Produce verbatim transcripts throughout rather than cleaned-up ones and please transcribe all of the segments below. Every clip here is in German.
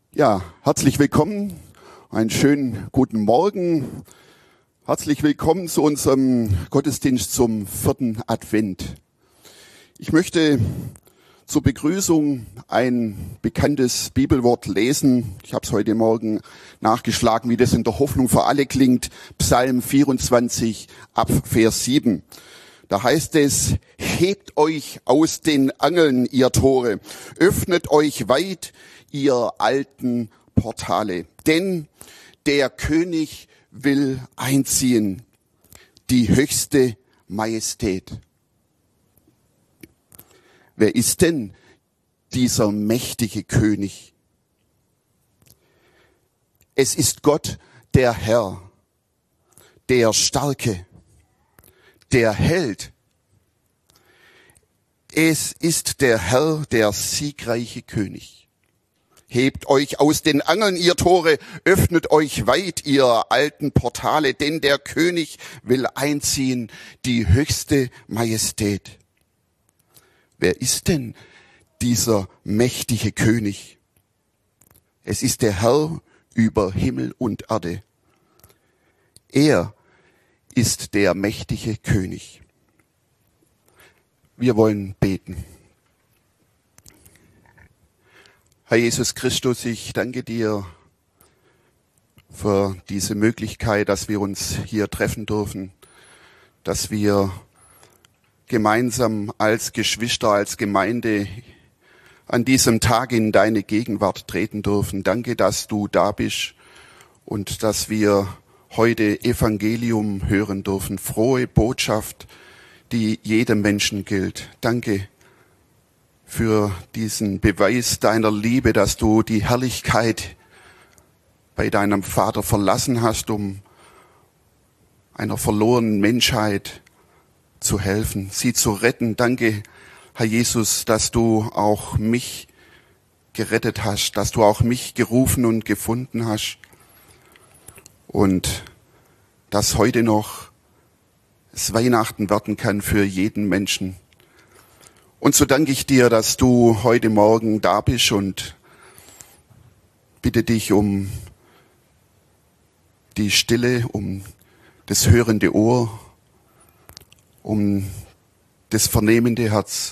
Ja, herzlich willkommen, einen schönen guten Morgen. Herzlich willkommen zu unserem Gottesdienst zum vierten Advent. Ich möchte zur Begrüßung ein bekanntes Bibelwort lesen. Ich habe es heute Morgen nachgeschlagen, wie das in der Hoffnung für alle klingt. Psalm vierundzwanzig, ab Vers sieben. Da heißt es: Hebt euch aus den Angeln, ihr Tore, öffnet euch weit, ihr alten Portale. Denn der König will einziehen, die höchste Majestät. Wer ist denn dieser mächtige König? Es ist Gott, der Herr, der Starke, der Held. Es ist der Herr, der siegreiche König. Hebt euch aus den Angeln, ihr Tore, öffnet euch weit, ihr alten Portale, denn der König will einziehen, die höchste Majestät. Wer ist denn dieser mächtige König? Es ist der Herr über Himmel und Erde. Er ist der mächtige König. Wir wollen beten. Herr Jesus Christus, ich danke dir für diese Möglichkeit, dass wir uns hier treffen dürfen, dass wir gemeinsam als Geschwister, als Gemeinde an diesem Tag in deine Gegenwart treten dürfen. Danke, dass du da bist und dass wir heute Evangelium hören dürfen, frohe Botschaft, die jedem Menschen gilt. Danke für diesen Beweis deiner Liebe, dass du die Herrlichkeit bei deinem Vater verlassen hast, um einer verlorenen Menschheit zu helfen, sie zu retten. Danke, Herr Jesus, dass du auch mich gerettet hast, dass du auch mich gerufen und gefunden hast und dass heute noch es Weihnachten werden kann für jeden Menschen. Und so danke ich dir, dass du heute Morgen da bist und bitte dich um die Stille, um das hörende Ohr, um das vernehmende Herz,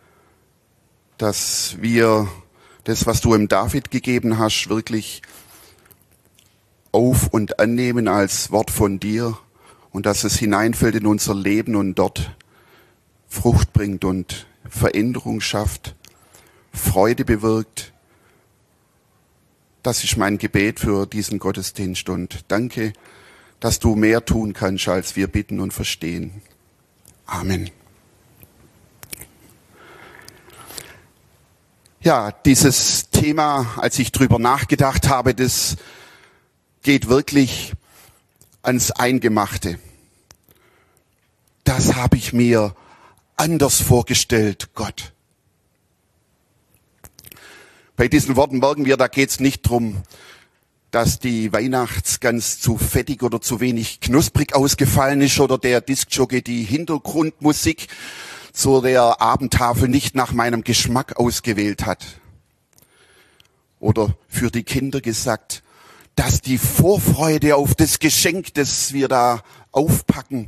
dass wir das, was du im David gegeben hast, wirklich auf- und annehmen als Wort von dir und dass es hineinfällt in unser Leben und dort Frucht bringt und Veränderung schafft, Freude bewirkt. Das ist mein Gebet für diesen Gottesdienst und danke, dass du mehr tun kannst, als wir bitten und verstehen. Amen. Ja, dieses Thema, als ich drüber nachgedacht habe, das geht wirklich ans Eingemachte. Das habe ich mir anders vorgestellt, Gott. Bei diesen Worten merken wir, da geht es nicht drum, dass die Weihnachtsgans zu fettig oder zu wenig knusprig ausgefallen ist oder der Diskjockey die Hintergrundmusik zu der Abendtafel nicht nach meinem Geschmack ausgewählt hat. Oder für die Kinder gesagt, dass die Vorfreude auf das Geschenk, das wir da aufpacken,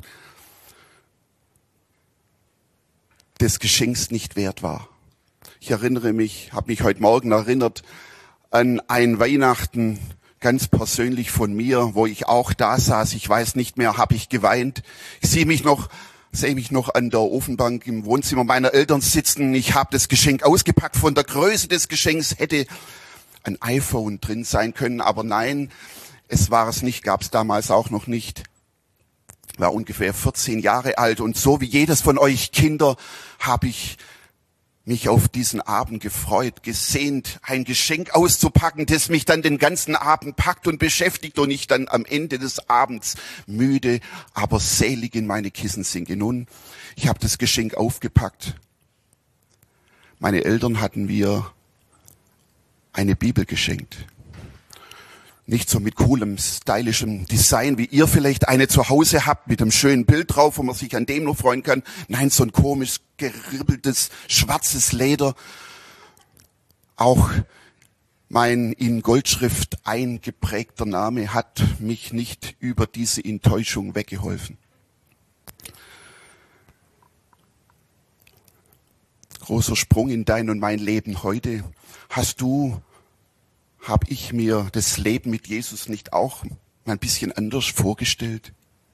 des Geschenks nicht wert war. Ich erinnere mich, habe mich heute Morgen erinnert an ein Weihnachten, ganz persönlich von mir, wo ich auch da saß. Ich weiß nicht mehr, habe ich geweint. Ich sehe mich noch, sehe mich noch an der Ofenbank im Wohnzimmer meiner Eltern sitzen. Ich habe das Geschenk ausgepackt. Von der Größe des Geschenks hätte ein iPhone drin sein können, aber nein, es war es nicht, gab es damals auch noch nicht. Ich war ungefähr vierzehn Jahre alt und so wie jedes von euch Kinder habe ich mich auf diesen Abend gefreut, gesehnt, ein Geschenk auszupacken, das mich dann den ganzen Abend packt und beschäftigt und ich dann am Ende des Abends müde, aber selig in meine Kissen sinke. Nun, ich habe das Geschenk aufgepackt. Meine Eltern hatten mir eine Bibel geschenkt. Nicht so mit coolem, stylischem Design, wie ihr vielleicht eine zu Hause habt, mit einem schönen Bild drauf, wo man sich an dem noch freuen kann. Nein, so ein komisch geribbeltes, schwarzes Leder. Auch Mein in Goldschrift eingeprägter Name hat mich nicht über diese Enttäuschung weggeholfen. Großer Sprung in dein und mein Leben heute. Hast du, habe ich mir das Leben mit Jesus nicht auch ein bisschen anders vorgestellt?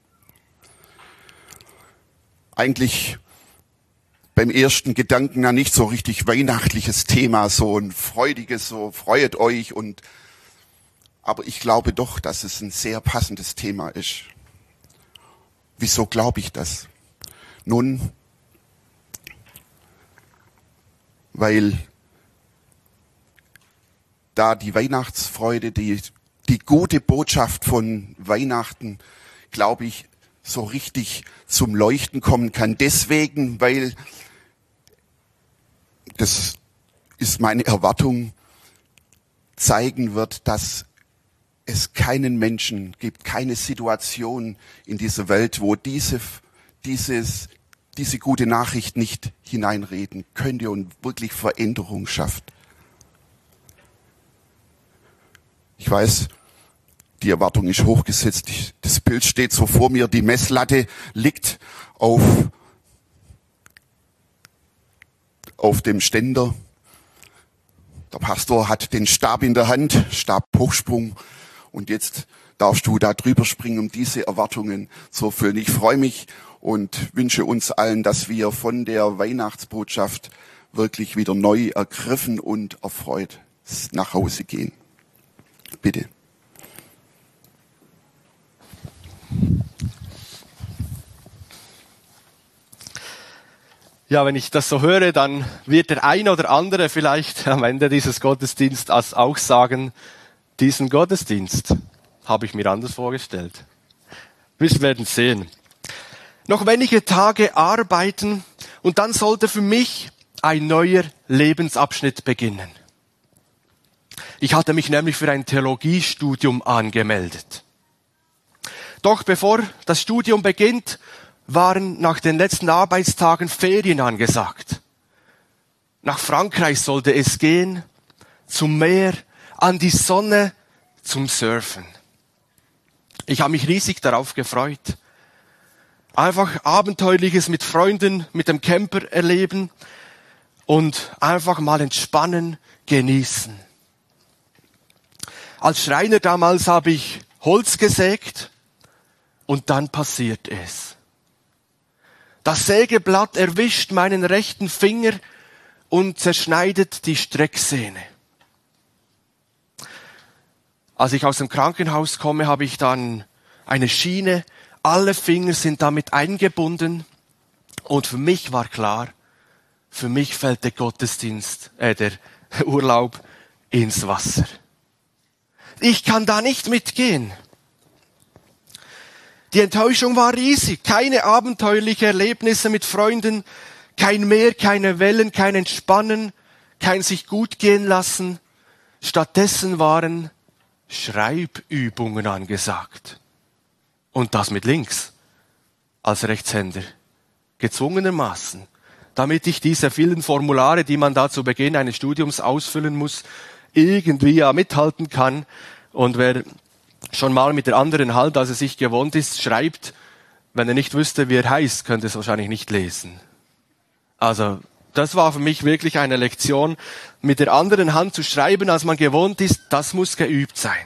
Eigentlich beim ersten Gedanken ja nicht so richtig weihnachtliches Thema, so ein freudiges, so freut euch und, aber ich glaube doch, dass es ein sehr passendes Thema ist. Wieso glaube ich das? Nun, weil da die Weihnachtsfreude, die, die gute Botschaft von Weihnachten, glaube ich, so richtig zum Leuchten kommen kann. Deswegen, weil das ist meine Erwartung, zeigen wird, dass es keinen Menschen gibt, keine Situation in dieser Welt, wo diese, dieses, diese gute Nachricht nicht hineinreden könnte und wirklich Veränderung schafft. Ich weiß, die Erwartung ist hochgesetzt. Das Bild steht so vor mir. Die Messlatte liegt auf, auf dem Ständer. Der Pastor hat den Stab in der Hand, Stabhochsprung. Und jetzt darfst du da drüber springen, um diese Erwartungen zu erfüllen. Ich freue mich und wünsche uns allen, dass wir von der Weihnachtsbotschaft wirklich wieder neu ergriffen und erfreut nach Hause gehen. Bitte. Ja, wenn ich das so höre, dann wird der eine oder andere vielleicht am Ende dieses Gottesdienstes auch sagen, diesen Gottesdienst habe ich mir anders vorgestellt. Wir werden sehen. Noch wenige Tage arbeiten und dann sollte für mich ein neuer Lebensabschnitt beginnen. Ich hatte mich nämlich für ein Theologiestudium angemeldet. Doch bevor das Studium beginnt, waren nach den letzten Arbeitstagen Ferien angesagt. Nach Frankreich sollte es gehen, zum Meer, an die Sonne, zum Surfen. Ich habe mich riesig darauf gefreut. Einfach Abenteuerliches mit Freunden, mit dem Camper erleben und einfach mal entspannen, genießen. Als Schreiner damals habe ich Holz gesägt und dann passiert es. Das Sägeblatt erwischt meinen rechten Finger und zerschneidet die Strecksehne. Als ich aus dem Krankenhaus komme, habe ich dann eine Schiene. Alle Finger sind damit eingebunden. Und für mich war klar, für mich fällt der Gottesdienst, äh, der Urlaub ins Wasser. Ich kann da nicht mitgehen. Die Enttäuschung war riesig. Keine abenteuerlichen Erlebnisse mit Freunden, kein Meer, keine Wellen, kein Entspannen, kein sich gut gehen lassen. Stattdessen waren Schreibübungen angesagt. Und das mit links, als Rechtshänder. Gezwungenermaßen. Damit ich diese vielen Formulare, die man da zu Beginn eines Studiums ausfüllen muss, irgendwie ja mithalten kann. Und wer schon mal mit der anderen Hand, als er sich gewohnt ist, schreibt, wenn er nicht wüsste, wie er heißt, könnte es wahrscheinlich nicht lesen. Also, das war für mich wirklich eine Lektion. Mit der anderen Hand zu schreiben, als man gewohnt ist, das muss geübt sein.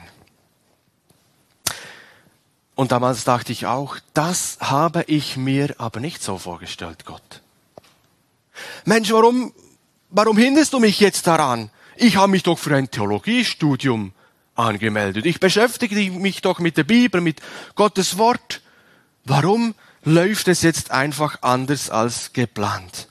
Und damals dachte ich auch, das habe ich mir aber nicht so vorgestellt, Gott. Mensch, warum, warum hinderst du mich jetzt daran? Ich habe mich doch für ein Theologiestudium angemeldet. Ich beschäftige mich doch mit der Bibel, mit Gottes Wort. Warum läuft es jetzt einfach anders als geplant?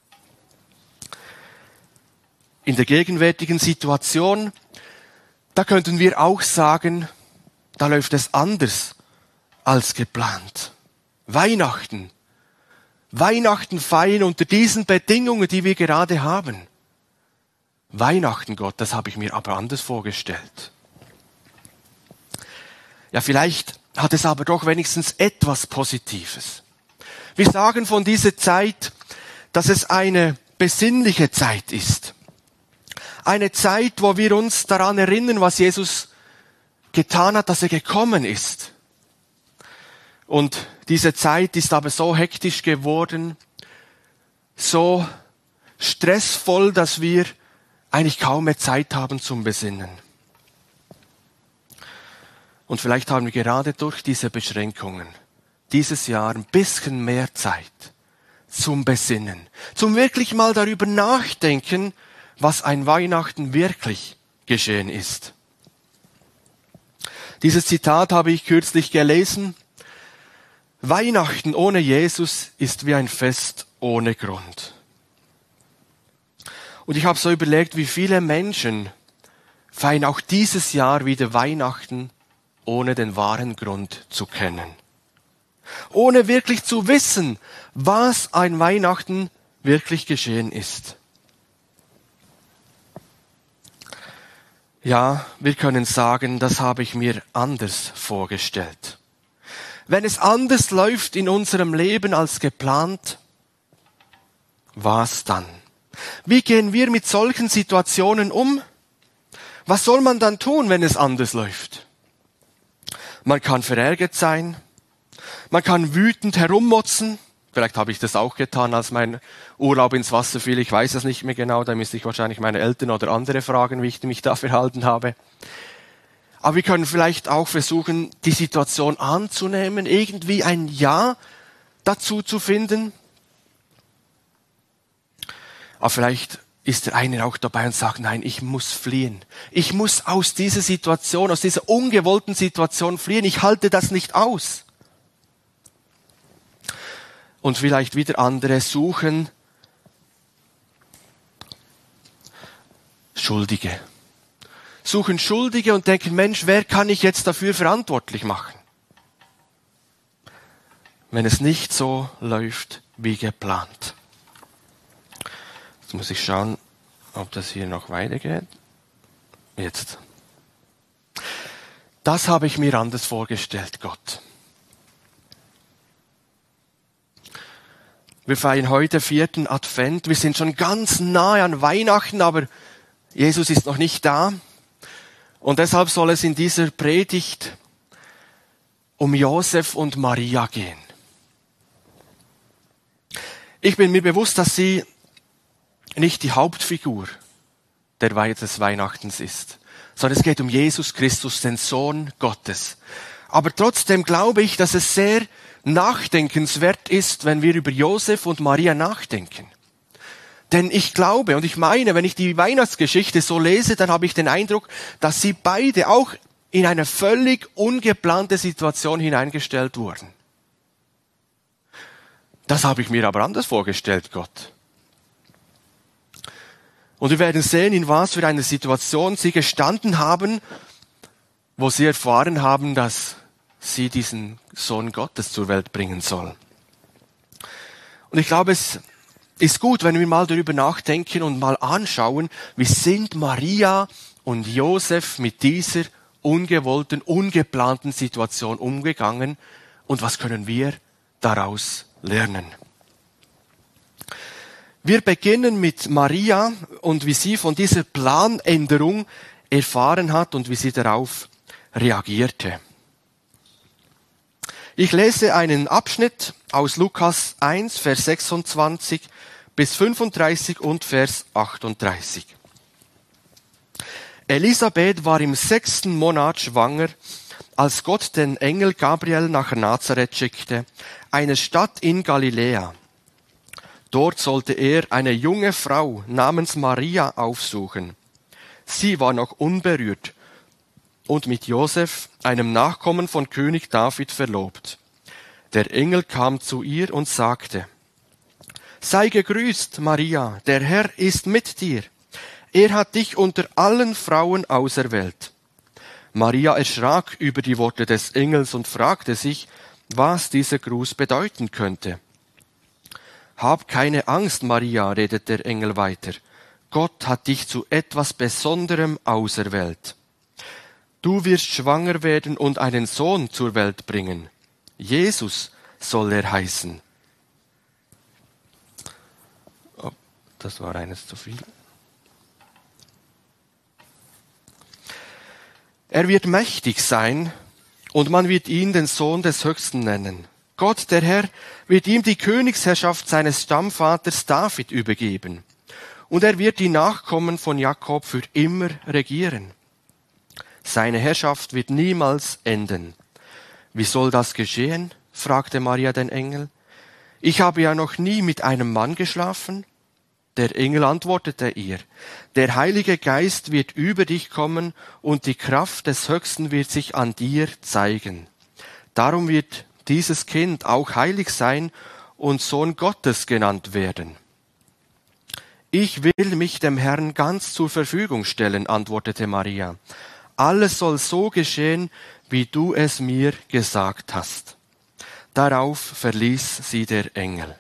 In der gegenwärtigen Situation, da könnten wir auch sagen, da läuft es anders als geplant. Weihnachten. Weihnachten feiern unter diesen Bedingungen, die wir gerade haben. Weihnachten, Gott, das habe ich mir aber anders vorgestellt. Ja, vielleicht hat es aber doch wenigstens etwas Positives. Wir sagen von dieser Zeit, dass es eine besinnliche Zeit ist. Eine Zeit, wo wir uns daran erinnern, was Jesus getan hat, dass er gekommen ist. Und diese Zeit ist aber so hektisch geworden, so stressvoll, dass wir eigentlich kaum mehr Zeit haben zum Besinnen. Und vielleicht haben wir gerade durch diese Beschränkungen dieses Jahr ein bisschen mehr Zeit zum Besinnen, zum wirklich mal darüber nachdenken, was ein Weihnachten wirklich geschehen ist. Dieses Zitat habe ich kürzlich gelesen. Weihnachten ohne Jesus ist wie ein Fest ohne Grund. Und ich habe so überlegt, wie viele Menschen feiern auch dieses Jahr wieder Weihnachten, ohne den wahren Grund zu kennen. Ohne wirklich zu wissen, was ein Weihnachten wirklich geschehen ist. Ja, wir können sagen, das habe ich mir anders vorgestellt. Wenn es anders läuft in unserem Leben als geplant, was dann? Wie gehen wir mit solchen Situationen um? Was soll man dann tun, wenn es anders läuft? Man kann verärgert sein, man kann wütend herummotzen. Vielleicht habe ich das auch getan, als mein Urlaub ins Wasser fiel. Ich weiß es nicht mehr genau, da müsste ich wahrscheinlich meine Eltern oder andere fragen, wie ich mich da verhalten habe. Aber wir können vielleicht auch versuchen, die Situation anzunehmen, irgendwie ein Ja dazu zu finden. Aber vielleicht ist der eine auch dabei und sagt, nein, ich muss fliehen. Ich muss aus dieser Situation, aus dieser ungewollten Situation fliehen. Ich halte das nicht aus. Und vielleicht wieder andere suchen Schuldige. Suchen Schuldige und denken, Mensch, wer kann ich jetzt dafür verantwortlich machen? Wenn es nicht so läuft wie geplant. Jetzt muss ich schauen, ob das hier noch weitergeht. Jetzt. Das habe ich mir anders vorgestellt, Gott. Wir feiern heute vierten Advent. Wir sind schon ganz nahe an Weihnachten, aber Jesus ist noch nicht da. Und deshalb soll es in dieser Predigt um Josef und Maria gehen. Ich bin mir bewusst, dass sie nicht die Hauptfigur der Weihe des Weihnachtens ist, sondern es geht um Jesus Christus, den Sohn Gottes. Aber trotzdem glaube ich, dass es sehr nachdenkenswert ist, wenn wir über Josef und Maria nachdenken. Denn ich glaube und ich meine, wenn ich die Weihnachtsgeschichte so lese, dann habe ich den Eindruck, dass sie beide auch in eine völlig ungeplante Situation hineingestellt wurden. Das habe ich mir aber anders vorgestellt, Gott. Und wir werden sehen, in was für einer Situation sie gestanden haben, wo sie erfahren haben, dass sie diesen Sohn Gottes zur Welt bringen soll. Und ich glaube, es ist gut, wenn wir mal darüber nachdenken und mal anschauen, wie sind Maria und Josef mit dieser ungewollten, ungeplanten Situation umgegangen und was können wir daraus lernen. Wir beginnen mit Maria und wie sie von dieser Planänderung erfahren hat und wie sie darauf reagierte. Ich lese einen Abschnitt aus Lukas eins, Vers sechsundzwanzig bis fünfunddreißig und Vers achtunddreißig. Elisabeth war im sechsten Monat schwanger, als Gott den Engel Gabriel nach Nazareth schickte, eine Stadt in Galiläa. Dort sollte er eine junge Frau namens Maria aufsuchen. Sie war noch unberührt und mit Josef, einem Nachkommen von König David, verlobt. Der Engel kam zu ihr und sagte, sei gegrüßt, Maria, der Herr ist mit dir. Er hat dich unter allen Frauen auserwählt. Maria erschrak über die Worte des Engels und fragte sich, was dieser Gruß bedeuten könnte. Hab keine Angst, Maria, redet der Engel weiter. Gott hat dich zu etwas Besonderem auserwählt. Du wirst schwanger werden und einen Sohn zur Welt bringen. Jesus soll er heißen. Oh, das war eines zu viel. Er wird mächtig sein und man wird ihn den Sohn des Höchsten nennen. Gott, der Herr, wird ihm die Königsherrschaft seines Stammvaters David übergeben. Und er wird die Nachkommen von Jakob für immer regieren. Seine Herrschaft wird niemals enden. Wie soll das geschehen? Fragte Maria den Engel. Ich habe ja noch nie mit einem Mann geschlafen. Der Engel antwortete ihr, der Heilige Geist wird über dich kommen und die Kraft des Höchsten wird sich an dir zeigen. Darum wird dieses Kind auch heilig sein und Sohn Gottes genannt werden. Ich will mich dem Herrn ganz zur Verfügung stellen, antwortete Maria. Alles soll so geschehen, wie du es mir gesagt hast. Darauf verließ sie der Engel.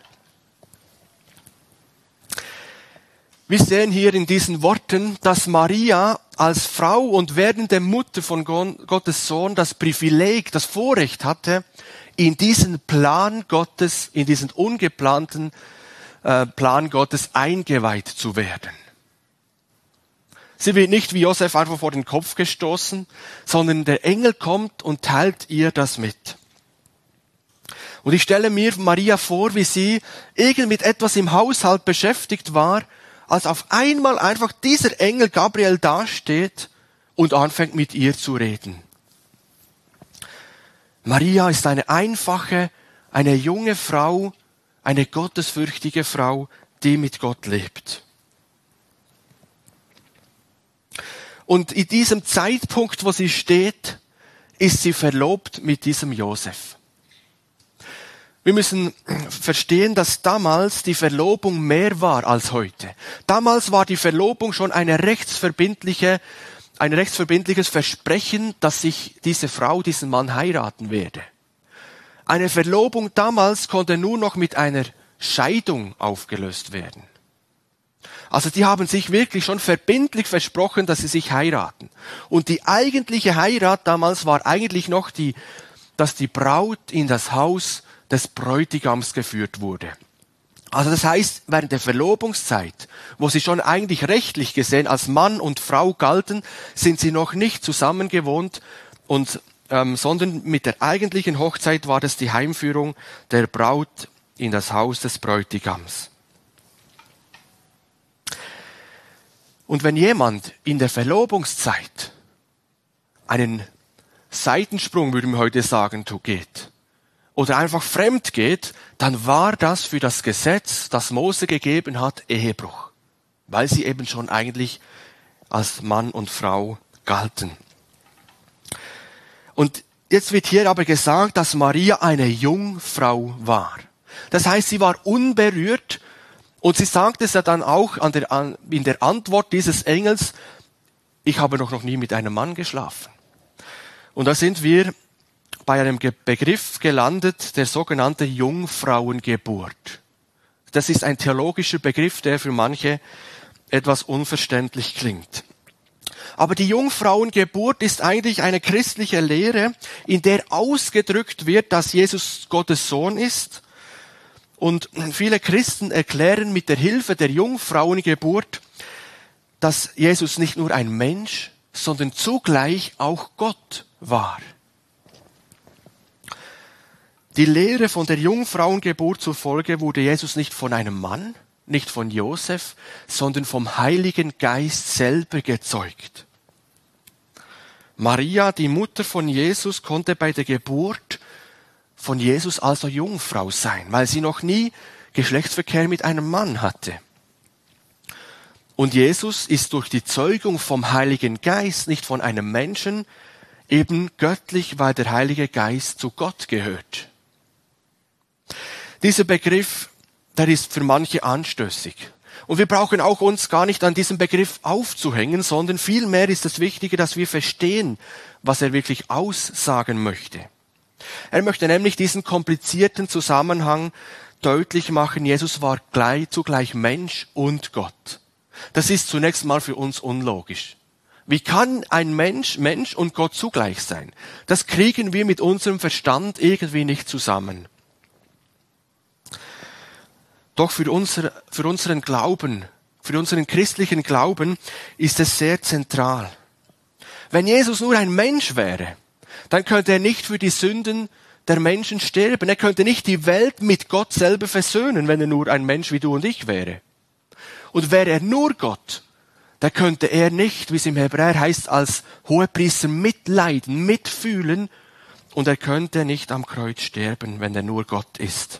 Wir sehen hier in diesen Worten, dass Maria als Frau und werdende Mutter von Gottes Sohn das Privileg, das Vorrecht hatte, in diesen Plan Gottes, in diesen ungeplanten äh, Plan Gottes eingeweiht zu werden. Sie wird nicht wie Josef einfach vor den Kopf gestoßen, sondern der Engel kommt und teilt ihr das mit. Und ich stelle mir Maria vor, wie sie irgend mit etwas im Haushalt beschäftigt war, als auf einmal einfach dieser Engel Gabriel dasteht und anfängt mit ihr zu reden. Maria ist eine einfache, eine junge Frau, eine gottesfürchtige Frau, die mit Gott lebt. Und in diesem Zeitpunkt, wo sie steht, ist sie verlobt mit diesem Josef. Wir müssen verstehen, dass damals die Verlobung mehr war als heute. Damals war die Verlobung schon eine rechtsverbindliche, ein rechtsverbindliches Versprechen, dass sich diese Frau diesen Mann heiraten werde. Eine Verlobung damals konnte nur noch mit einer Scheidung aufgelöst werden. Also die haben sich wirklich schon verbindlich versprochen, dass sie sich heiraten. Und die eigentliche Heirat damals war eigentlich noch die, dass die Braut in das Haus des Bräutigams geführt wurde. Also das heißt, während der Verlobungszeit, wo sie schon eigentlich rechtlich gesehen als Mann und Frau galten, sind sie noch nicht zusammen gewohnt, und, ähm, sondern mit der eigentlichen Hochzeit war das die Heimführung der Braut in das Haus des Bräutigams. Und wenn jemand in der Verlobungszeit einen Seitensprung, würden wir heute sagen, geht, oder einfach fremd geht, dann war das für das Gesetz, das Mose gegeben hat, Ehebruch. Weil sie eben schon eigentlich als Mann und Frau galten. Und jetzt wird hier aber gesagt, dass Maria eine Jungfrau war. Das heißt, sie war unberührt, und sie sagt es ja dann auch an der, an, in der Antwort dieses Engels, ich habe doch noch nie mit einem Mann geschlafen. Und da sind wir bei einem Begriff gelandet, der sogenannte Jungfrauengeburt. Das ist ein theologischer Begriff, der für manche etwas unverständlich klingt. Aber die Jungfrauengeburt ist eigentlich eine christliche Lehre, in der ausgedrückt wird, dass Jesus Gottes Sohn ist. Und viele Christen erklären mit der Hilfe der Jungfrauengeburt, dass Jesus nicht nur ein Mensch, sondern zugleich auch Gott war. Die Lehre von der Jungfrauengeburt zufolge wurde Jesus nicht von einem Mann, nicht von Josef, sondern vom Heiligen Geist selber gezeugt. Maria, die Mutter von Jesus, konnte bei der Geburt von Jesus also Jungfrau sein, weil sie noch nie Geschlechtsverkehr mit einem Mann hatte. Und Jesus ist durch die Zeugung vom Heiligen Geist, nicht von einem Menschen, eben göttlich, weil der Heilige Geist zu Gott gehört. Dieser Begriff, der ist für manche anstößig. Und wir brauchen auch uns gar nicht an diesem Begriff aufzuhängen, sondern vielmehr ist es wichtiger, dass wir verstehen, was er wirklich aussagen möchte. Er möchte nämlich diesen komplizierten Zusammenhang deutlich machen. Jesus war gleich, zugleich Mensch und Gott. Das ist zunächst mal für uns unlogisch. Wie kann ein Mensch Mensch und Gott zugleich sein? Das kriegen wir mit unserem Verstand irgendwie nicht zusammen. Doch für, unser, für unseren Glauben, für unseren christlichen Glauben ist es sehr zentral. Wenn Jesus nur ein Mensch wäre, dann könnte er nicht für die Sünden der Menschen sterben. Er könnte nicht die Welt mit Gott selber versöhnen, wenn er nur ein Mensch wie du und ich wäre. Und wäre er nur Gott, dann könnte er nicht, wie es im Hebräer heißt, als Hohepriester mitleiden, mitfühlen, und er könnte nicht am Kreuz sterben, wenn er nur Gott ist.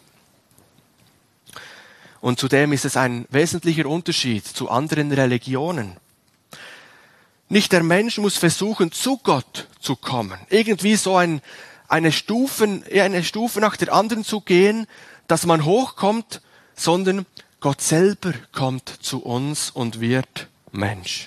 Und zudem ist es ein wesentlicher Unterschied zu anderen Religionen. Nicht der Mensch muss versuchen, zu Gott zu kommen. Irgendwie so ein, eine, Stufen, eine Stufe nach der anderen zu gehen, dass man hochkommt, sondern Gott selber kommt zu uns und wird Mensch.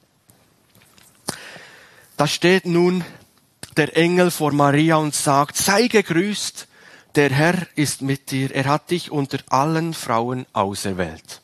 Da steht nun der Engel vor Maria und sagt, sei gegrüßt, der Herr ist mit dir, er hat dich unter allen Frauen auserwählt.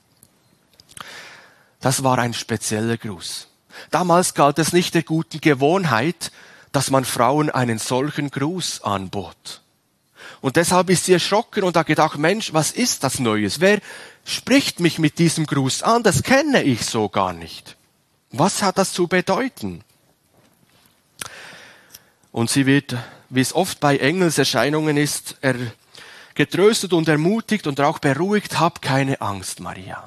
Das war ein spezieller Gruß. Damals galt es nicht der guten Gewohnheit, dass man Frauen einen solchen Gruß anbot. Und deshalb ist sie erschrocken und hat gedacht, Mensch, was ist das Neues? Wer spricht mich mit diesem Gruß an? Das kenne ich so gar nicht. Was hat das zu bedeuten? Und sie wird, wie es oft bei Engelserscheinungen ist, er getröstet und ermutigt und auch beruhigt, hab keine Angst, Maria.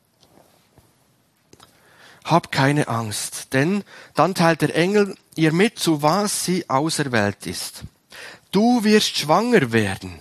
Hab keine Angst, denn dann teilt der Engel ihr mit, zu was sie auserwählt ist. Du wirst schwanger werden.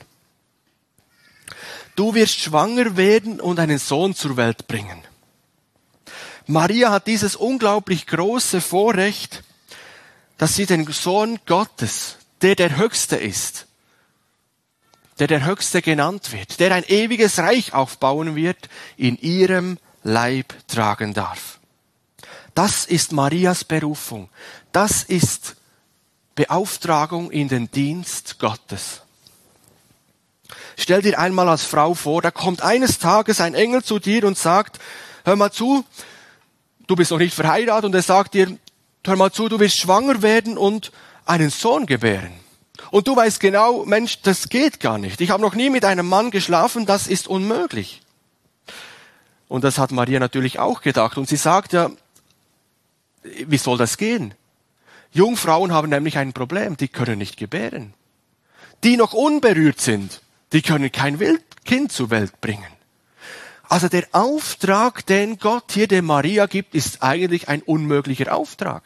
Du wirst schwanger werden und einen Sohn zur Welt bringen. Maria hat dieses unglaublich große Vorrecht, dass sie den Sohn Gottes, der der Höchste ist, der der Höchste genannt wird, der ein ewiges Reich aufbauen wird, in ihrem Leib tragen darf. Das ist Marias Berufung. Das ist Beauftragung in den Dienst Gottes. Stell dir einmal als Frau vor, da kommt eines Tages ein Engel zu dir und sagt, hör mal zu, du bist noch nicht verheiratet, und er sagt dir, hör mal zu, du wirst schwanger werden und einen Sohn gebären. Und du weißt genau, Mensch, das geht gar nicht. Ich habe noch nie mit einem Mann geschlafen, das ist unmöglich. Und das hat Maria natürlich auch gedacht. Und sie sagt ja, wie soll das gehen? Jungfrauen haben nämlich ein Problem, die können nicht gebären. Die noch unberührt sind, die können kein Kind zur Welt bringen. Also der Auftrag, den Gott hier der Maria gibt, ist eigentlich ein unmöglicher Auftrag.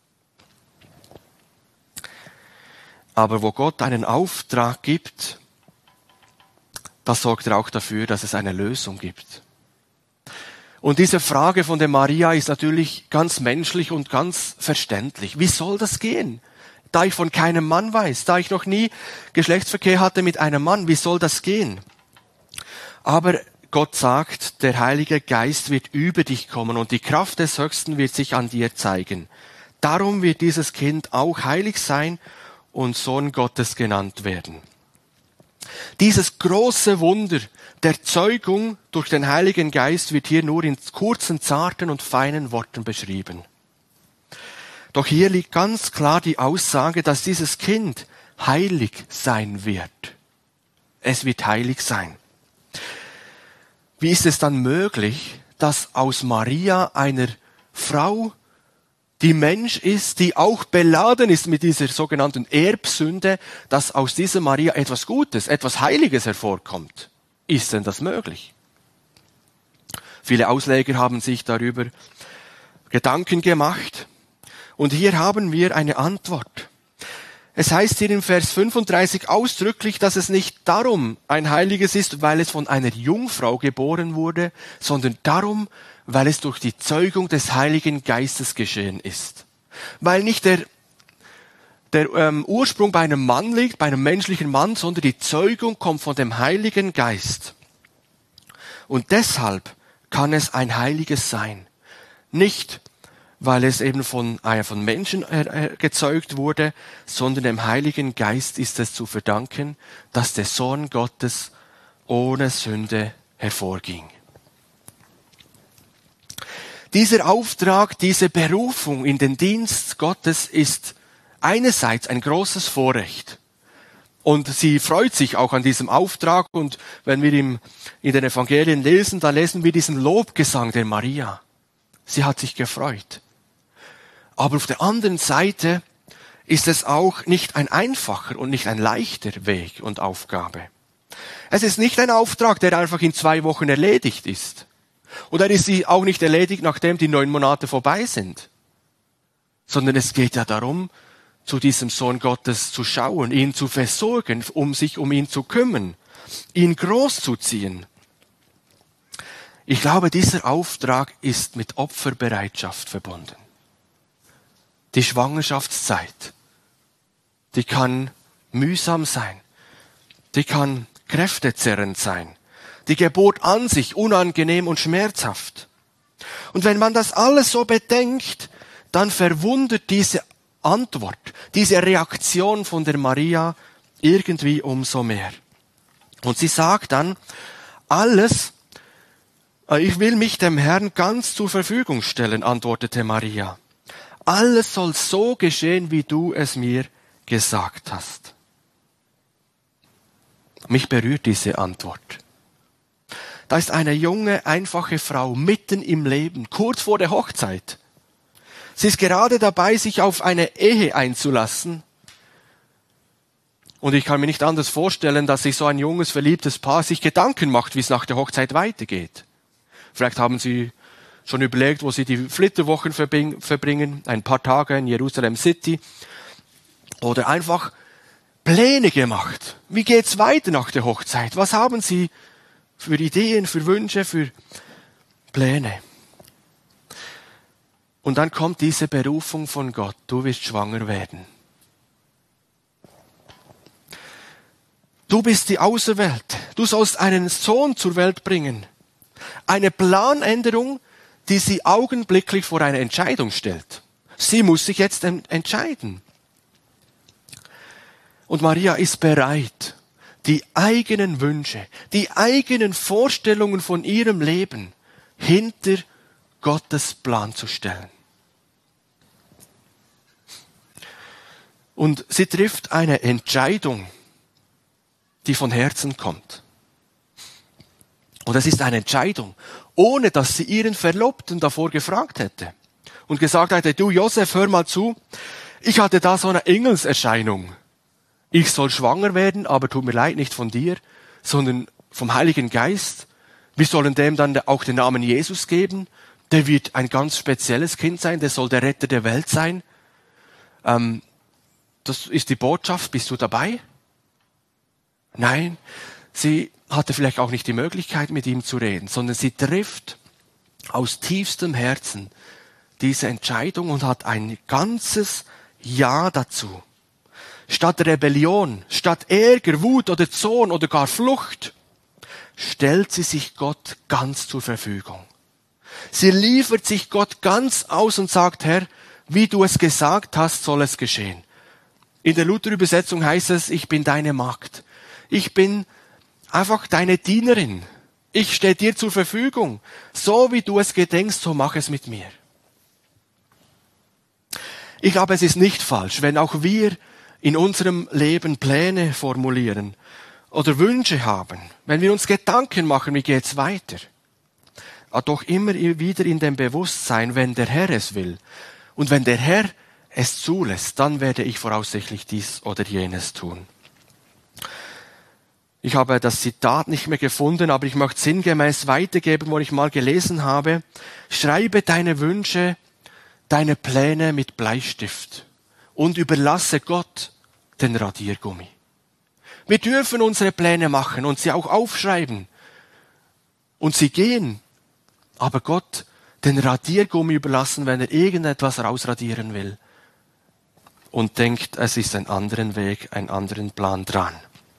Aber wo Gott einen Auftrag gibt, da sorgt er auch dafür, dass es eine Lösung gibt. Und diese Frage von der Maria ist natürlich ganz menschlich und ganz verständlich. Wie soll das gehen? Da ich von keinem Mann weiß, da ich noch nie Geschlechtsverkehr hatte mit einem Mann, wie soll das gehen? Aber Gott sagt, der Heilige Geist wird über dich kommen und die Kraft des Höchsten wird sich an dir zeigen. Darum wird dieses Kind auch heilig sein und Sohn Gottes genannt werden. Dieses große Wunder der Zeugung durch den Heiligen Geist wird hier nur in kurzen, zarten und feinen Worten beschrieben. Doch hier liegt ganz klar die Aussage, dass dieses Kind heilig sein wird. Es wird heilig sein. Wie ist es dann möglich, dass aus Maria, einer Frau, die Mensch ist, die auch beladen ist mit dieser sogenannten Erbsünde, dass aus dieser Maria etwas Gutes, etwas Heiliges hervorkommt? Ist denn das möglich? Viele Ausleger haben sich darüber Gedanken gemacht. Und hier haben wir eine Antwort. Es heißt hier in Vers fünfunddreißig ausdrücklich, dass es nicht darum ein Heiliges ist, weil es von einer Jungfrau geboren wurde, sondern darum, weil es durch die Zeugung des Heiligen Geistes geschehen ist. Weil nicht der, der ähm, Ursprung bei einem Mann liegt, bei einem menschlichen Mann, sondern die Zeugung kommt von dem Heiligen Geist. Und deshalb kann es ein Heiliges sein. Nicht weil es eben von, äh, von Menschen äh, gezeugt wurde, sondern dem Heiligen Geist ist es zu verdanken, dass der Sohn Gottes ohne Sünde hervorging. Dieser Auftrag, diese Berufung in den Dienst Gottes ist einerseits ein großes Vorrecht. Und sie freut sich auch an diesem Auftrag. Und wenn wir im, in den Evangelien lesen, da lesen wir diesen Lobgesang der Maria. Sie hat sich gefreut. Aber auf der anderen Seite ist es auch nicht ein einfacher und nicht ein leichter Weg und Aufgabe. Es ist nicht ein Auftrag, der einfach in zwei Wochen erledigt ist. Und er ist auch nicht erledigt, nachdem die neun Monate vorbei sind. Sondern es geht ja darum, zu diesem Sohn Gottes zu schauen, ihn zu versorgen, um sich um ihn zu kümmern, ihn großzuziehen. Ich glaube, dieser Auftrag ist mit Opferbereitschaft verbunden. Die Schwangerschaftszeit, die kann mühsam sein, die kann kräftezerrend sein, die Geburt an sich unangenehm und schmerzhaft. Und wenn man das alles so bedenkt, dann verwundert diese Antwort, diese Reaktion von der Maria irgendwie umso mehr. Und sie sagt dann, alles, ich will mich dem Herrn ganz zur Verfügung stellen, antwortete Maria. Alles soll so geschehen, wie du es mir gesagt hast. Mich berührt diese Antwort. Da ist eine junge, einfache Frau mitten im Leben, kurz vor der Hochzeit. Sie ist gerade dabei, sich auf eine Ehe einzulassen. Und ich kann mir nicht anders vorstellen, dass sich so ein junges, verliebtes Paar sich Gedanken macht, wie es nach der Hochzeit weitergeht. Vielleicht haben sie schon überlegt, wo sie die Flitterwochen verbringen, ein paar Tage in Jerusalem City. Oder einfach Pläne gemacht. Wie geht's weiter nach der Hochzeit? Was haben sie für Ideen, für Wünsche, für Pläne? Und dann kommt diese Berufung von Gott. Du wirst schwanger werden. Du bist die Auserwählte. Du sollst einen Sohn zur Welt bringen. Eine Planänderung, die sie augenblicklich vor eine Entscheidung stellt. Sie muss sich jetzt entscheiden. Und Maria ist bereit, die eigenen Wünsche, die eigenen Vorstellungen von ihrem Leben hinter Gottes Plan zu stellen. Und sie trifft eine Entscheidung, die von Herzen kommt. Und es ist eine Entscheidung, ohne dass sie ihren Verlobten davor gefragt hätte und gesagt hätte, du Josef, hör mal zu, ich hatte da so eine Engelserscheinung. Ich soll schwanger werden, aber tut mir leid, nicht von dir, sondern vom Heiligen Geist. Wir sollen dem dann auch den Namen Jesus geben. Der wird ein ganz spezielles Kind sein, der soll der Retter der Welt sein. Ähm, das ist die Botschaft, bist du dabei? Nein, sie hatte vielleicht auch nicht die Möglichkeit, mit ihm zu reden, sondern sie trifft aus tiefstem Herzen diese Entscheidung und hat ein ganzes Ja dazu. Statt Rebellion, statt Ärger, Wut oder Zorn oder gar Flucht, stellt sie sich Gott ganz zur Verfügung. Sie liefert sich Gott ganz aus und sagt, Herr, wie du es gesagt hast, soll es geschehen. In der Luther-Übersetzung heißt es, ich bin deine Magd. Ich bin einfach deine Dienerin. Ich stehe dir zur Verfügung. So wie du es gedenkst, so mach es mit mir. Ich glaube, es ist nicht falsch, wenn auch wir in unserem Leben Pläne formulieren oder Wünsche haben, wenn wir uns Gedanken machen, wie geht's weiter. Aber doch immer wieder in dem Bewusstsein, wenn der Herr es will und wenn der Herr es zulässt, dann werde ich voraussichtlich dies oder jenes tun. Ich habe das Zitat nicht mehr gefunden, aber ich möchte sinngemäß weitergeben, wo ich mal gelesen habe. Schreibe deine Wünsche, deine Pläne mit Bleistift und überlasse Gott den Radiergummi. Wir dürfen unsere Pläne machen und sie auch aufschreiben. Und sie gehen, aber Gott den Radiergummi überlassen, wenn er irgendetwas rausradieren will. Und denkt, es ist ein anderen Weg, einen anderen Plan dran.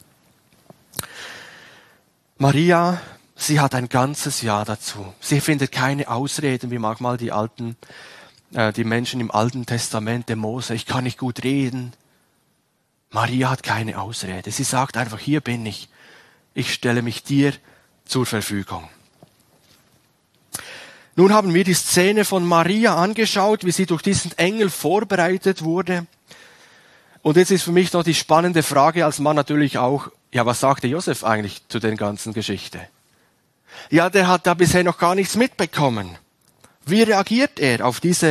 Maria, sie hat ein ganzes Ja dazu. Sie findet keine Ausreden, wie manchmal die alten, äh, die Menschen im Alten Testament, der Mose, ich kann nicht gut reden. Maria hat keine Ausrede. Sie sagt einfach, hier bin ich. Ich stelle mich dir zur Verfügung. Nun haben wir die Szene von Maria angeschaut, wie sie durch diesen Engel vorbereitet wurde. Und jetzt ist für mich noch die spannende Frage als Mann natürlich auch, ja, was sagte Josef eigentlich zu der ganzen Geschichte? Ja, der hat da bisher noch gar nichts mitbekommen. Wie reagiert er auf diese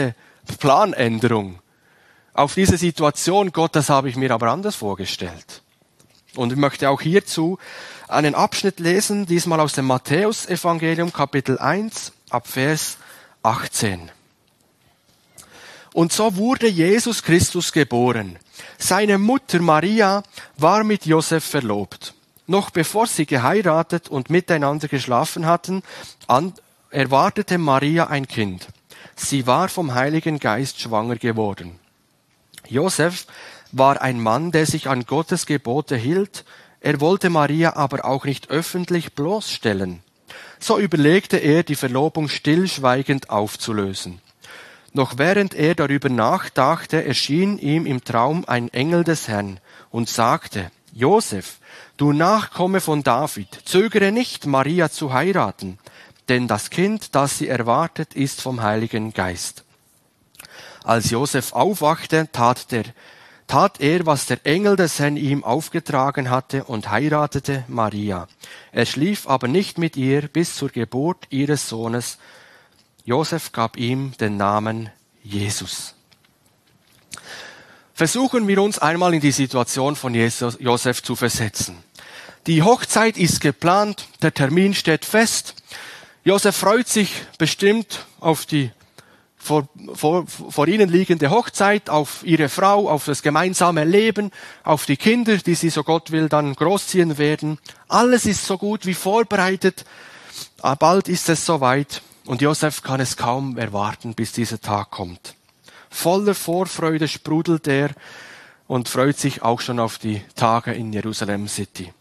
Planänderung. Auf diese Situation, Gott, das habe ich mir aber anders vorgestellt. Und ich möchte auch hierzu einen Abschnitt lesen, diesmal aus dem Matthäus-Evangelium, Kapitel eins, ab Vers achtzehn. Und so wurde Jesus Christus geboren. Seine Mutter Maria war mit Josef verlobt. Noch bevor sie geheiratet und miteinander geschlafen hatten, an, erwartete Maria ein Kind. Sie war vom Heiligen Geist schwanger geworden. Josef war ein Mann, der sich an Gottes Gebote hielt. Er wollte Maria aber auch nicht öffentlich bloßstellen. So überlegte er, die Verlobung stillschweigend aufzulösen. Noch während er darüber nachdachte, erschien ihm im Traum ein Engel des Herrn und sagte: Josef, du Nachkomme von David, zögere nicht, Maria zu heiraten, denn das Kind, das sie erwartet, ist vom Heiligen Geist. Als Josef aufwachte, tat, der, tat er, was der Engel des Herrn ihm aufgetragen hatte, und heiratete Maria. Er schlief aber nicht mit ihr bis zur Geburt ihres Sohnes. Josef gab ihm den Namen Jesus. Versuchen wir uns einmal in die Situation von Jesus, Josef zu versetzen. Die Hochzeit ist geplant, der Termin steht fest. Josef freut sich bestimmt auf die vor, vor, vor ihnen liegende Hochzeit, auf ihre Frau, auf das gemeinsame Leben, auf die Kinder, die sie, so Gott will, dann großziehen werden. Alles ist so gut wie vorbereitet. Bald ist es soweit und Josef kann es kaum erwarten, bis dieser Tag kommt. Voller Vorfreude sprudelt er und freut sich auch schon auf die Tage in Jerusalem City.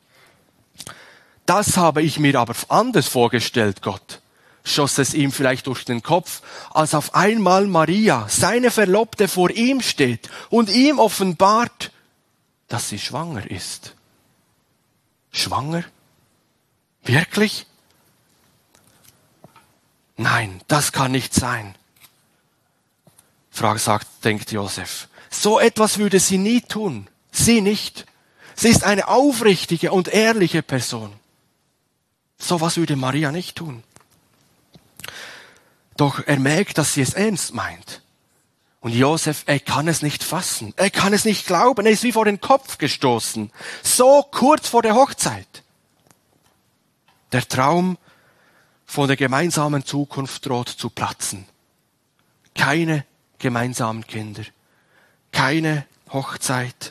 Das habe ich mir aber anders vorgestellt, Gott, schoss es ihm vielleicht durch den Kopf, als auf einmal Maria, seine Verlobte, vor ihm steht und ihm offenbart, dass sie schwanger ist. Schwanger? Wirklich? Nein, das kann nicht sein. Frage sagt, denkt Josef. So etwas würde sie nie tun. Sie nicht. Sie ist eine aufrichtige und ehrliche Person. So was würde Maria nicht tun. Doch er merkt, dass sie es ernst meint. Und Josef, er kann es nicht fassen. Er kann es nicht glauben. Er ist wie vor den Kopf gestoßen. So kurz vor der Hochzeit. Der Traum von der gemeinsamen Zukunft droht zu platzen. Keine gemeinsamen Kinder. Keine Hochzeit.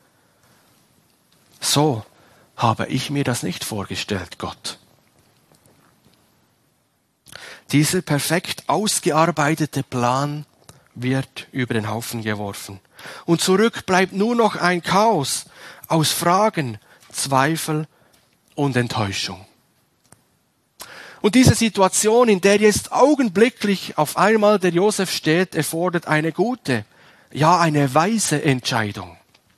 So habe ich mir das nicht vorgestellt, Gott. Dieser perfekt ausgearbeitete Plan wird über den Haufen geworfen. Und zurück bleibt nur noch ein Chaos aus Fragen, Zweifel und Enttäuschung. Und diese Situation, in der jetzt augenblicklich auf einmal der Josef steht, erfordert eine gute, ja eine weise Entscheidung.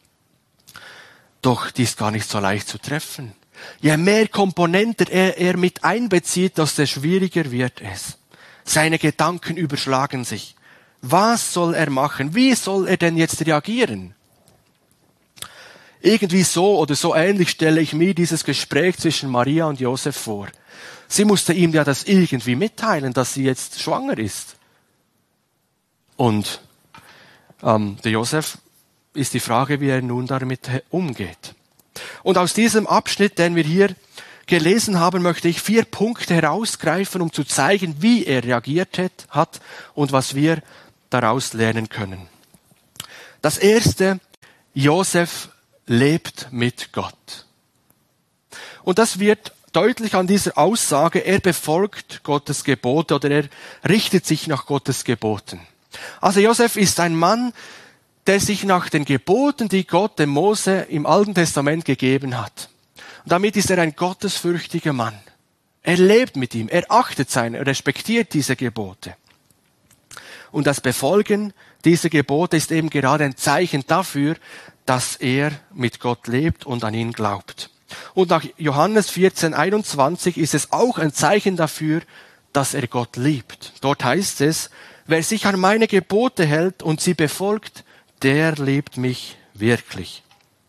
Doch die ist gar nicht so leicht zu treffen. Je mehr Komponenten er, er mit einbezieht, desto schwieriger wird es. Seine Gedanken überschlagen sich. Was soll er machen? Wie soll er denn jetzt reagieren? Irgendwie so oder so ähnlich stelle ich mir dieses Gespräch zwischen Maria und Josef vor. Sie musste ihm ja das irgendwie mitteilen, dass sie jetzt schwanger ist. Und ähm, der Josef ist die Frage, wie er nun damit umgeht. Und aus diesem Abschnitt, den wir hier gelesen haben, möchte ich vier Punkte herausgreifen, um zu zeigen, wie er reagiert hat und was wir daraus lernen können. Das erste, Josef lebt mit Gott. Und das wird deutlich an dieser Aussage, er befolgt Gottes Gebote oder er richtet sich nach Gottes Geboten. Also Josef ist ein Mann, der sich nach den Geboten, die Gott dem Mose im Alten Testament gegeben hat. Und damit ist er ein gottesfürchtiger Mann. Er lebt mit ihm, er achtet seine, er respektiert diese Gebote. Und das Befolgen dieser Gebote ist eben gerade ein Zeichen dafür, dass er mit Gott lebt und an ihn glaubt. Und nach Johannes vierzehn einundzwanzig ist es auch ein Zeichen dafür, dass er Gott liebt. Dort heißt es, wer sich an meine Gebote hält und sie befolgt, der liebt mich wirklich.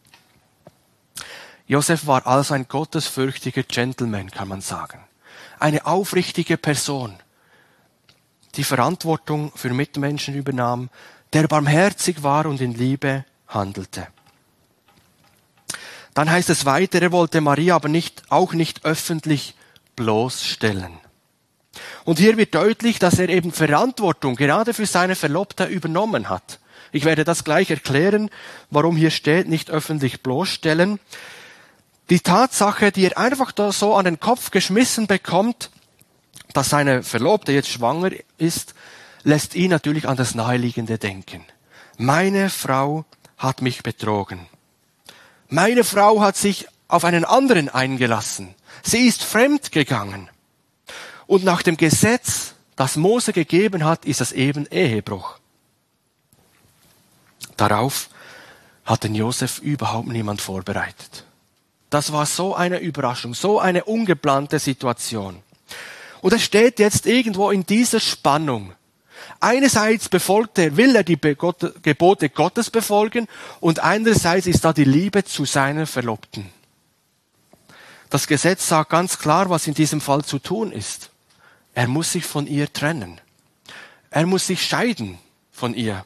Josef war also ein gottesfürchtiger Gentleman, kann man sagen. Eine aufrichtige Person, die Verantwortung für Mitmenschen übernahm, der barmherzig war und in Liebe handelte. Dann heißt es weiter, er wollte Maria aber nicht, auch nicht öffentlich bloßstellen. Und hier wird deutlich, dass er eben Verantwortung gerade für seine Verlobte übernommen hat. Ich werde das gleich erklären, warum hier steht, nicht öffentlich bloßstellen. Die Tatsache, die er einfach da so an den Kopf geschmissen bekommt, dass seine Verlobte jetzt schwanger ist, lässt ihn natürlich an das Naheliegende denken. Meine Frau hat mich betrogen. Meine Frau hat sich auf einen anderen eingelassen. Sie ist fremd gegangen. Und nach dem Gesetz, das Mose gegeben hat, ist das eben Ehebruch. Darauf hat den Josef überhaupt niemand vorbereitet. Das war so eine Überraschung, so eine ungeplante Situation. Und er steht jetzt irgendwo in dieser Spannung. Einerseits befolgt er, will er die Gebote Gottes befolgen und andererseits ist da die Liebe zu seiner Verlobten. Das Gesetz sagt ganz klar, was in diesem Fall zu tun ist. Er muss sich von ihr trennen. Er muss sich scheiden von ihr.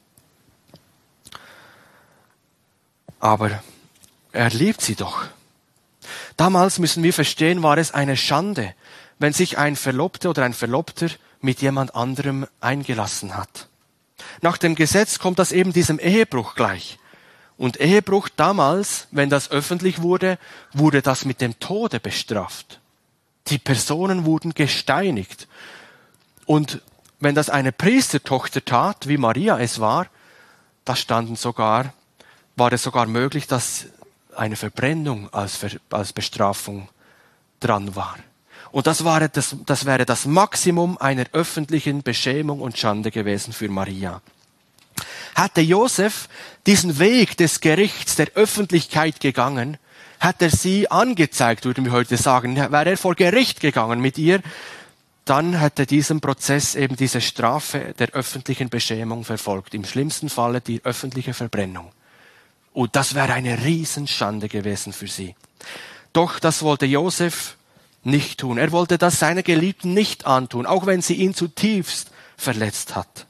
Aber er liebt sie doch. Damals, müssen wir verstehen, war es eine Schande, wenn sich ein Verlobter oder ein Verlobter mit jemand anderem eingelassen hat. Nach dem Gesetz kommt das eben diesem Ehebruch gleich. Und Ehebruch damals, wenn das öffentlich wurde, wurde das mit dem Tode bestraft. Die Personen wurden gesteinigt. Und wenn das eine Priestertochter tat, wie Maria es war, da standen sogar, war es sogar möglich, dass eine Verbrennung als, Ver, als Bestrafung dran war. Und das, war das, das wäre das Maximum einer öffentlichen Beschämung und Schande gewesen für Maria. Hatte Josef diesen Weg des Gerichts, der Öffentlichkeit gegangen, hat er sie angezeigt, würden wir heute sagen, wäre er vor Gericht gegangen mit ihr, dann hätte diesen Prozess eben diese Strafe der öffentlichen Beschämung verfolgt. Im schlimmsten Falle die öffentliche Verbrennung. Und das wäre eine Riesenschande gewesen für sie. Doch das wollte Josef nicht tun. Er wollte das seiner Geliebten nicht antun, auch wenn sie ihn zutiefst verletzt hat.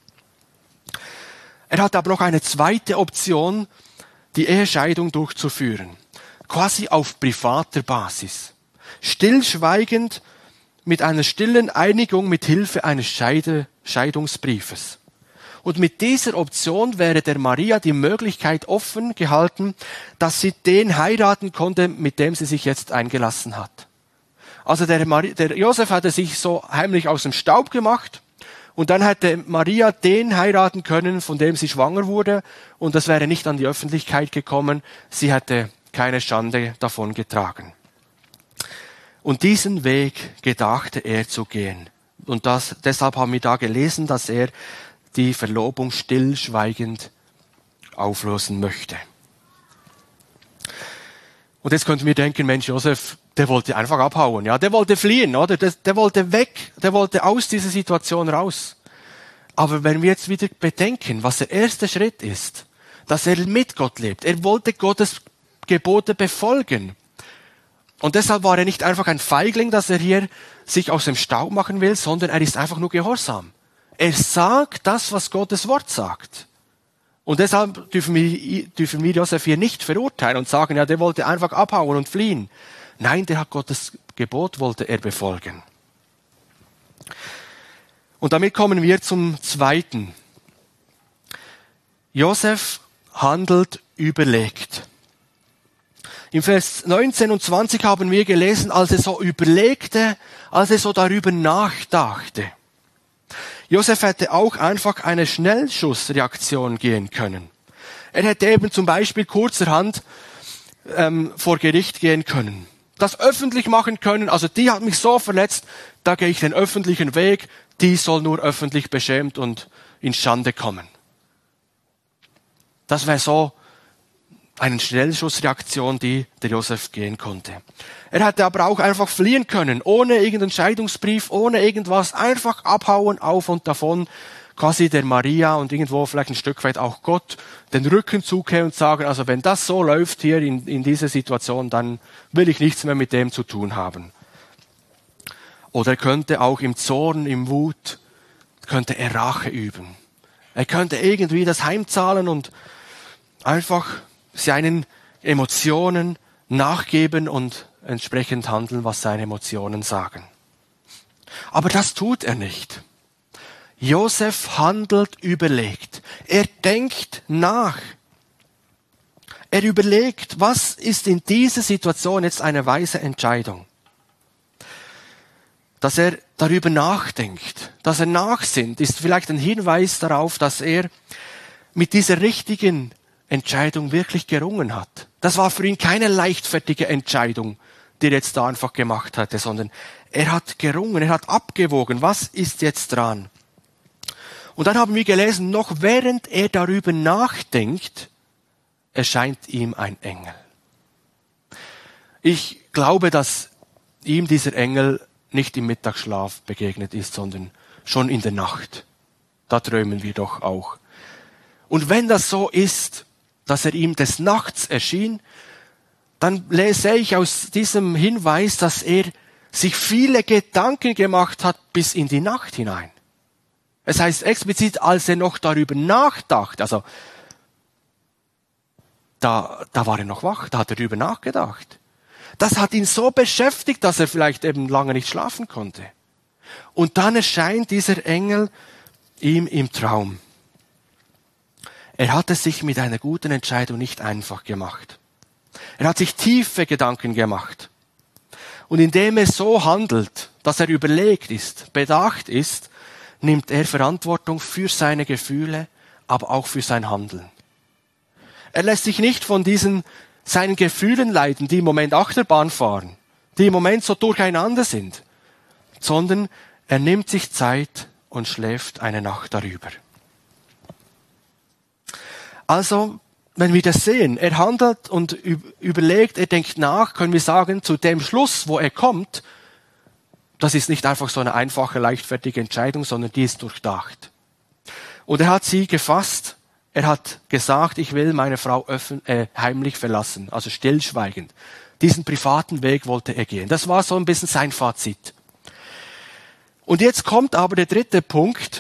Er hat aber noch eine zweite Option, die Ehescheidung durchzuführen. Quasi auf privater Basis. Stillschweigend mit einer stillen Einigung mit Hilfe eines Scheide, Scheidungsbriefes. Und mit dieser Option wäre der Maria die Möglichkeit offen gehalten, dass sie den heiraten konnte, mit dem sie sich jetzt eingelassen hat. Also der, Maria, der Josef hatte sich so heimlich aus dem Staub gemacht und dann hätte Maria den heiraten können, von dem sie schwanger wurde und das wäre nicht an die Öffentlichkeit gekommen. Sie hätte keine Schande davon getragen. Und diesen Weg gedachte er zu gehen. Und das, deshalb haben wir da gelesen, dass er die Verlobung stillschweigend auflösen möchte. Und jetzt könnten wir denken, Mensch, Josef, der wollte einfach abhauen, ja, der wollte fliehen, oder? Der, der wollte weg, der wollte aus dieser Situation raus. Aber wenn wir jetzt wieder bedenken, was der erste Schritt ist, dass er mit Gott lebt, er wollte Gottes Gebote befolgen. Und deshalb war er nicht einfach ein Feigling, dass er hier sich aus dem Staub machen will, sondern er ist einfach nur gehorsam. Er sagt das, was Gottes Wort sagt. Und deshalb dürfen wir, dürfen wir Josef hier nicht verurteilen und sagen, ja, der wollte einfach abhauen und fliehen. Nein, der hat Gottes Gebot, wollte er befolgen. Und damit kommen wir zum Zweiten. Josef handelt überlegt. Im Vers neunzehn und zwanzig haben wir gelesen, als er so überlegte, als er so darüber nachdachte. Josef hätte auch einfach eine Schnellschussreaktion gehen können. Er hätte eben zum Beispiel kurzerhand ähm, vor Gericht gehen können. Das öffentlich machen können, also die hat mich so verletzt, da gehe ich den öffentlichen Weg, die soll nur öffentlich beschämt und in Schande kommen. Das wäre so eine Schnellschussreaktion, die der Josef gehen konnte. Er hätte aber auch einfach fliehen können, ohne irgendeinen Scheidungsbrief, ohne irgendwas, einfach abhauen, auf und davon, quasi der Maria und irgendwo vielleicht ein Stück weit auch Gott den Rücken zukehren und sagen, also wenn das so läuft hier in, in dieser Situation, dann will ich nichts mehr mit dem zu tun haben. Oder er könnte auch im Zorn, im Wut könnte er Rache üben. Er könnte irgendwie das heimzahlen und einfach seinen Emotionen nachgeben und entsprechend handeln, was seine Emotionen sagen. Aber das tut er nicht. Josef handelt überlegt. Er denkt nach. Er überlegt, was ist in dieser Situation jetzt eine weise Entscheidung. Dass er darüber nachdenkt, dass er nachsinnt, ist vielleicht ein Hinweis darauf, dass er mit dieser richtigen Entscheidung wirklich gerungen hat. Das war für ihn keine leichtfertige Entscheidung, die er jetzt da einfach gemacht hatte, sondern er hat gerungen, er hat abgewogen, was ist jetzt dran? Und dann haben wir gelesen, noch während er darüber nachdenkt, erscheint ihm ein Engel. Ich glaube, dass ihm dieser Engel nicht im Mittagsschlaf begegnet ist, sondern schon in der Nacht. Da träumen wir doch auch. Und wenn das so ist, dass er ihm des Nachts erschien, dann lese ich aus diesem Hinweis, dass er sich viele Gedanken gemacht hat bis in die Nacht hinein. Es heißt explizit, als er noch darüber nachdachte, also da, da war er noch wach, da hat er darüber nachgedacht. Das hat ihn so beschäftigt, dass er vielleicht eben lange nicht schlafen konnte. Und dann erscheint dieser Engel ihm im Traum. Er hat es sich mit einer guten Entscheidung nicht einfach gemacht. Er hat sich tiefe Gedanken gemacht. Und indem er so handelt, dass er überlegt ist, bedacht ist, nimmt er Verantwortung für seine Gefühle, aber auch für sein Handeln. Er lässt sich nicht von diesen seinen Gefühlen leiten, die im Moment Achterbahn fahren, die im Moment so durcheinander sind, sondern er nimmt sich Zeit und schläft eine Nacht darüber. Also, wenn wir das sehen, er handelt und überlegt, er denkt nach, können wir sagen, zu dem Schluss, wo er kommt, das ist nicht einfach so eine einfache, leichtfertige Entscheidung, sondern die ist durchdacht. Und er hat sie gefasst, er hat gesagt, ich will meine Frau öffn- äh, heimlich verlassen, also stillschweigend. Diesen privaten Weg wollte er gehen. Das war so ein bisschen sein Fazit. Und jetzt kommt aber der dritte Punkt.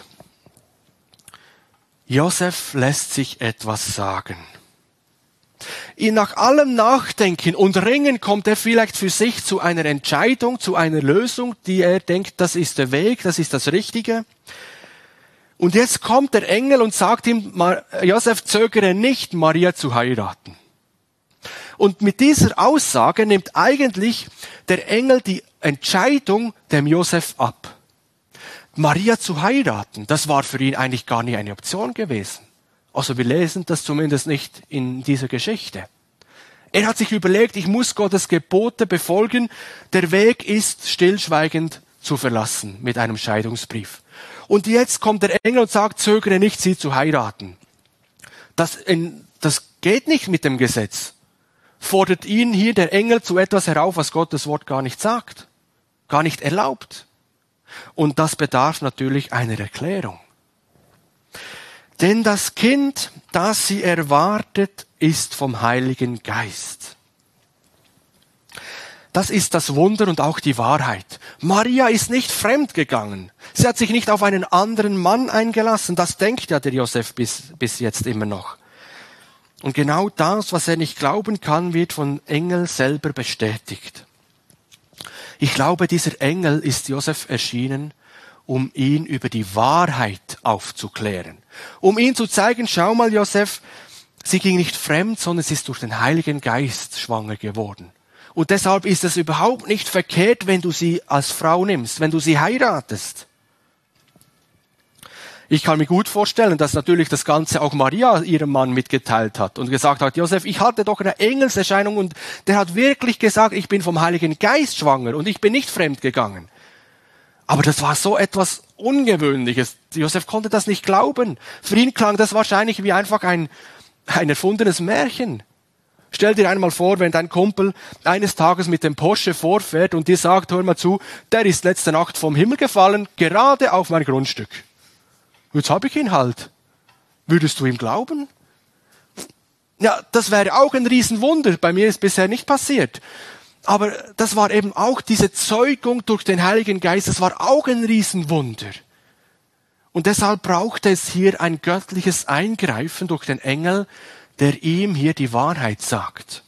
Josef lässt sich etwas sagen. Ihn nach allem Nachdenken und Ringen kommt er vielleicht für sich zu einer Entscheidung, zu einer Lösung, die er denkt, das ist der Weg, das ist das Richtige. Und jetzt kommt der Engel und sagt ihm, Josef, zögere nicht, Maria zu heiraten. Und mit dieser Aussage nimmt eigentlich der Engel die Entscheidung dem Josef ab. Maria zu heiraten, das war für ihn eigentlich gar nicht eine Option gewesen. Also wir lesen das zumindest nicht in dieser Geschichte. Er hat sich überlegt, ich muss Gottes Gebote befolgen. Der Weg ist, stillschweigend zu verlassen mit einem Scheidungsbrief. Und jetzt kommt der Engel und sagt, zögere nicht, sie zu heiraten. Das, das geht nicht mit dem Gesetz. Fordert ihn hier der Engel zu etwas herauf, was Gottes Wort gar nicht sagt, gar nicht erlaubt. Und das bedarf natürlich einer Erklärung. Denn das Kind, das sie erwartet, ist vom Heiligen Geist. Das ist das Wunder und auch die Wahrheit. Maria ist nicht fremd gegangen. Sie hat sich nicht auf einen anderen Mann eingelassen. Das denkt ja der Josef bis, bis jetzt immer noch. Und genau das, was er nicht glauben kann, wird von Engel selber bestätigt. Ich glaube, dieser Engel ist Josef erschienen, um ihn über die Wahrheit aufzuklären. Um ihn zu zeigen, schau mal, Josef, sie ging nicht fremd, sondern sie ist durch den Heiligen Geist schwanger geworden. Und deshalb ist es überhaupt nicht verkehrt, wenn du sie als Frau nimmst, wenn du sie heiratest. Ich kann mir gut vorstellen, dass natürlich das Ganze auch Maria ihrem Mann mitgeteilt hat und gesagt hat, Josef, ich hatte doch eine Engelserscheinung und der hat wirklich gesagt, ich bin vom Heiligen Geist schwanger und ich bin nicht fremd gegangen. Aber das war so etwas Ungewöhnliches. Josef konnte das nicht glauben. Für ihn klang das wahrscheinlich wie einfach ein, ein erfundenes Märchen. Stell dir einmal vor, wenn dein Kumpel eines Tages mit dem Porsche vorfährt und dir sagt, hör mal zu, der ist letzte Nacht vom Himmel gefallen, gerade auf mein Grundstück. Jetzt habe ich ihn halt. Würdest du ihm glauben? Ja, das wäre auch ein Riesenwunder. Bei mir ist bisher nicht passiert. Aber das war eben auch diese Zeugung durch den Heiligen Geist. Das war auch ein Riesenwunder. Und deshalb braucht es hier ein göttliches Eingreifen durch den Engel, der ihm hier die Wahrheit sagt.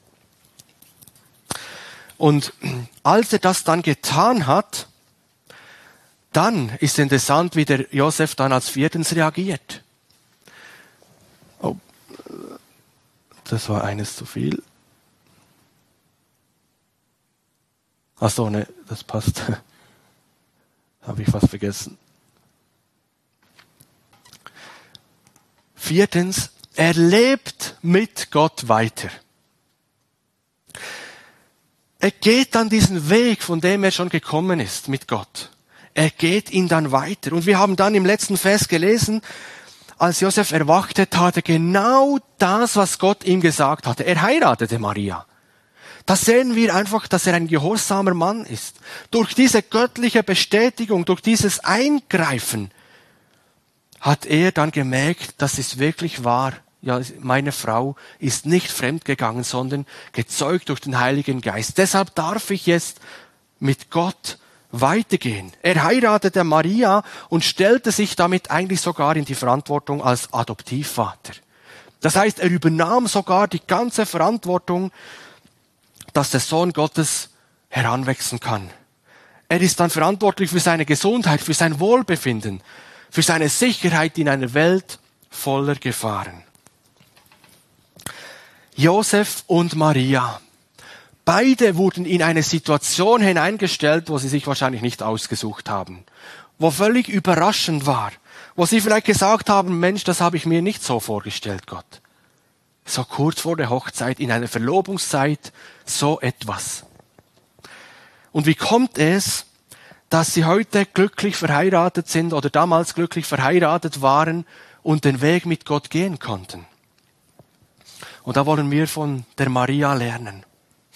Und als er das dann getan hat, dann ist interessant, wie der Josef dann als viertens reagiert. Oh, das war eines zu viel. Ach so, ne, das passt. Habe ich was vergessen. Viertens, er lebt mit Gott weiter. Er geht dann diesen Weg, von dem er schon gekommen ist, mit Gott. Er geht ihn dann weiter. Und wir haben dann im letzten Vers gelesen, als Josef erwachte, tat er genau das, was Gott ihm gesagt hatte. Er heiratete Maria. Da sehen wir einfach, dass er ein gehorsamer Mann ist. Durch diese göttliche Bestätigung, durch dieses Eingreifen, hat er dann gemerkt, das ist wirklich wahr. Ja, meine Frau ist nicht fremdgegangen, sondern gezeugt durch den Heiligen Geist. Deshalb darf ich jetzt mit Gott weitergehen. Er heiratete Maria und stellte sich damit eigentlich sogar in die Verantwortung als Adoptivvater. Das heißt, er übernahm sogar die ganze Verantwortung, dass der Sohn Gottes heranwachsen kann. Er ist dann verantwortlich für seine Gesundheit, für sein Wohlbefinden, für seine Sicherheit in einer Welt voller Gefahren. Josef und Maria, beide wurden in eine Situation hineingestellt, wo sie sich wahrscheinlich nicht ausgesucht haben, wo völlig überraschend war, wo sie vielleicht gesagt haben, Mensch, das habe ich mir nicht so vorgestellt, Gott. So kurz vor der Hochzeit, in einer Verlobungszeit, so etwas. Und wie kommt es, dass sie heute glücklich verheiratet sind oder damals glücklich verheiratet waren und den Weg mit Gott gehen konnten? Und da wollen wir von der Maria lernen.